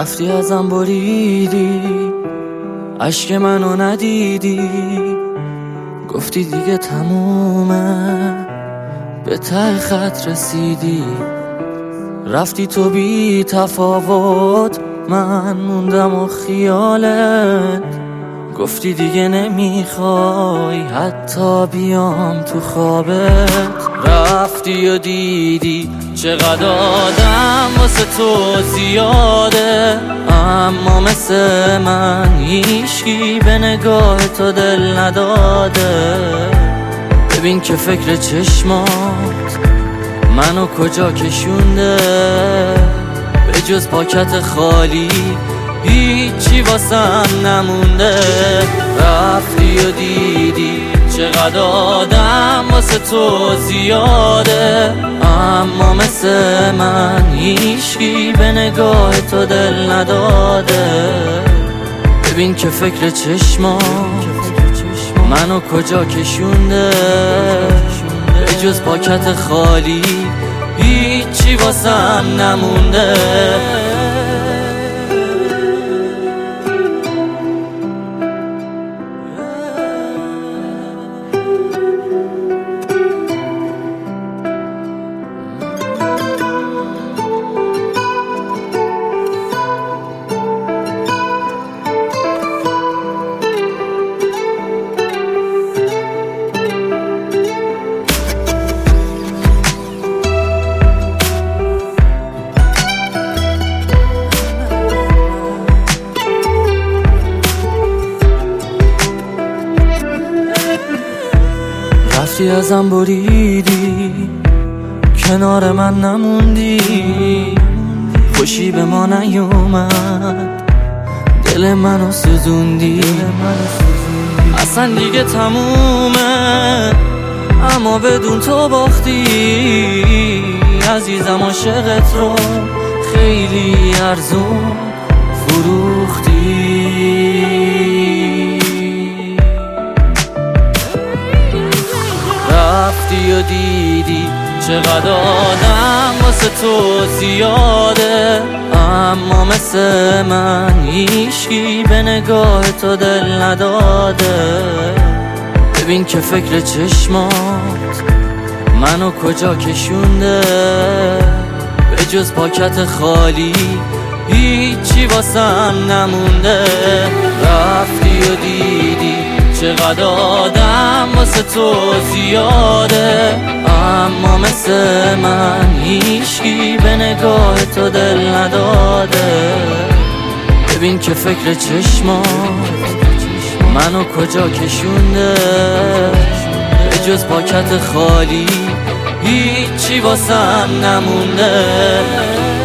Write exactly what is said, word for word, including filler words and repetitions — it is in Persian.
رفتی ازم بریدی، اشک منو ندیدی، گفتی دیگه تمومه، به ته خط رسیدی. رفتی تو بی تفاوت، من موندم و خیالت، گفتی دیگه نمیخوای حتی بیام تو خوابت. رفتی و دیدی چقدر آدم واسه تو زیاده، اما مثل من هیچکی به نگاه تو دل نداده. ببین که فکر چشمات منو کجا کشونده، به جز پاکت خالی هیچی واسم نمونده. رفتی و دیدی چقدر آدم واسه تو زیاده، اما مثل من هیچکی به نگاه تو دل نداده. ببین که فکر چشمات منو کجا کشونده، به جز پاکت خالی هیچی واسم نمونده. رفتی ازم بریدی، کنار من نموندی، خوشی به ما نیومد، دل منو سوزوندی. اصلا دیگه تمومه، اما بدون تو باختی. عزیزم عاشقت رو خیلی ارزون فروختی. رفتی و دیدی چقدر آدم واسه تو زیاده، اما مثل من هیچکی به نگاه تو دل نداده. ببین که فکر چشمات منو کجا کشونده، به جز پاکت خالی هیچی واسم نمونده. رفتی و دیدی چقدر آدم واسه تو زیاده، اما مثل من هیچکی به نگاه تو دل نداده. ببین که فکر چشمات منو کجا کشونده، به جز پاکت خالی هیچی واسم نمونده.